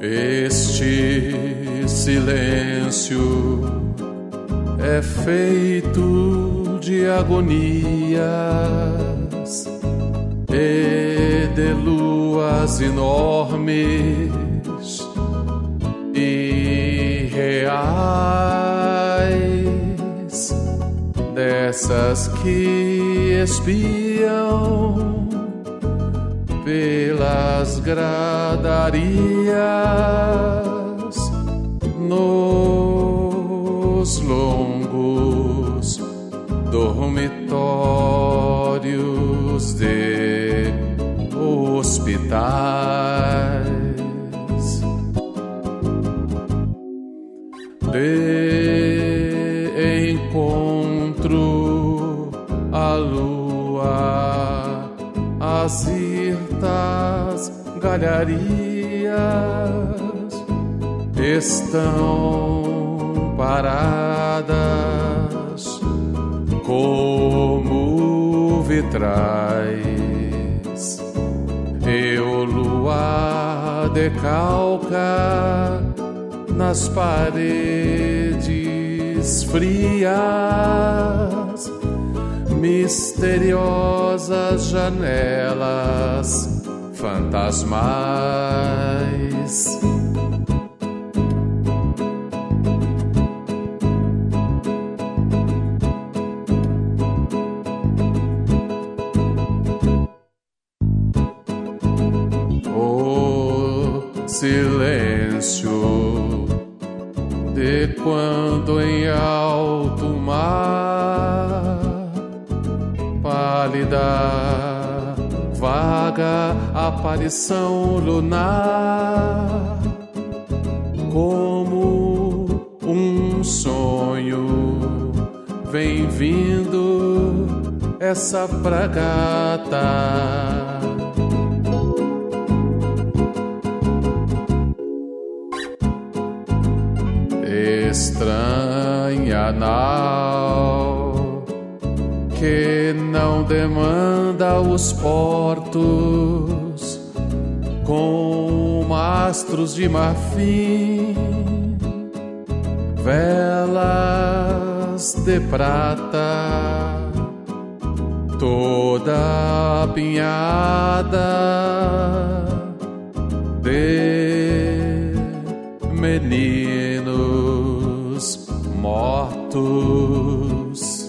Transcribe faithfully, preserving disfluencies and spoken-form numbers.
Este silêncio é feito de agonias e de luas enormes e reais, dessas que espiam pelas gradarias nos longos dormitórios de hospitais. De encontro à lua, as hirtas galharias estão paradas como vitrais, e o luar decalca nas paredes frias, misteriosas janelas fantasmais. O silêncio de quando em alto mar, pálida, vaga aparição lunar, como um sonho vem vindo essa fragata. Estranha nau que não demanda os portos com mastros de marfim, velas de prata, toda apinhada de meninos mortos.